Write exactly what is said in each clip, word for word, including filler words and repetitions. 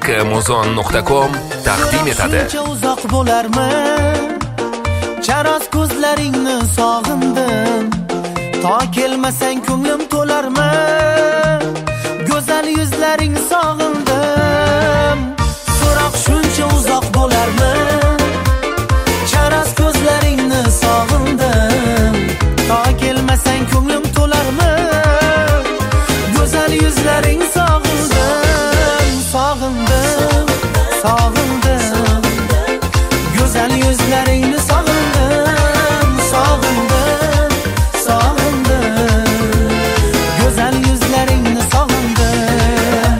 k muzon nuqta com taqdim etadi. Shuncha uzoq bo'larmi? Charos ko'zlaringni sog'indim. To kelmasang ko'nglim to'larmi? Go'zal yuzlaring sog'indim. So'roq shuncha uzoq bo'larmi? Charos ko'zlaringni sog'indim. To kelmasang ko'nglim to'larmi? Go'zal yuzlaring sog'indim, sog'indim, sog'indim. Go'zal yuzlaringni sog'indim, sog'indim, sog'indim. Go'zal yuzlaringni sog'indim.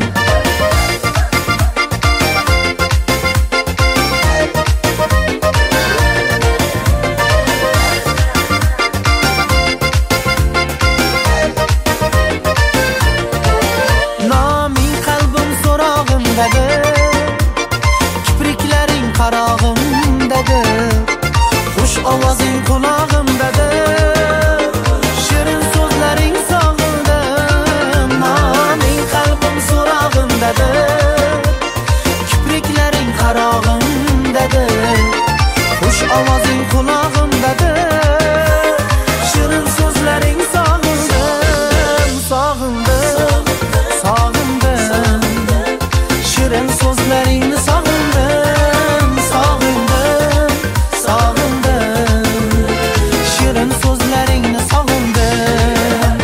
Noming qalbim so'rog'imdadir, kipriklaring qarog'imdadir, xush ovozing qulog'imdadir, shirin so'zlaring sog'indim. Noming qalbim so'rog'imdadir, kipriklaring qarog'imdadir, xush ovozing qulog'imdadir, shirin so'zlaring sog'indim, sog'indim, sog'indim. Shirin so'zlaringni sog'indim, sog'indim, sog'indim. Shirin so'zlaringni sog'indim.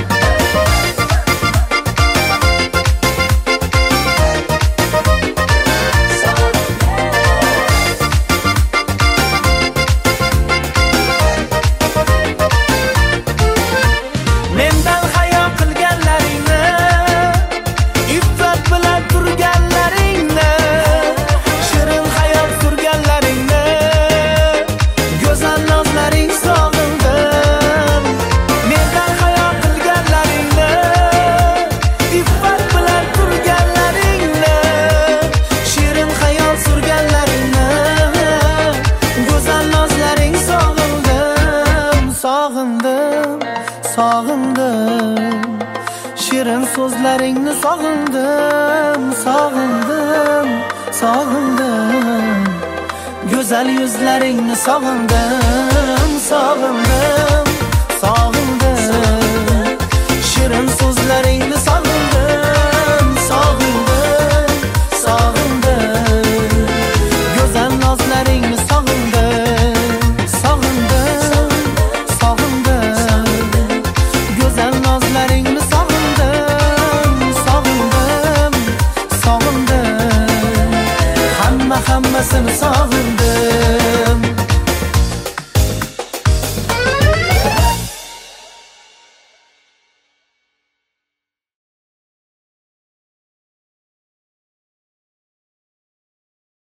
Mendan hayo qilganlaringni, iffat bilan turganlaringni, shirin hayot surganlaringni, go'zal nozlaring sog'indim. Mendan hayo qilganlaringni, iffat bilan turganlaringni, shirin hayot surganlaringni, go'zal nozlaring sog'indim, sog'indim, sog'indim. Shirin so'zlaringni sog'indim, sog'indim, sog'indim. Go'zal yuzlaringni sog'indim, sog'indim, sog'indim. Shirin so'zlaringni sog'indim, sog'indim, sog'indim. Go'zal nozlaringni sog'indim, sog'indim, sog'indim. Go'zal nozlaringni sog'indim, sog'indim, sog'indim. Hamma hammasini sog'indim.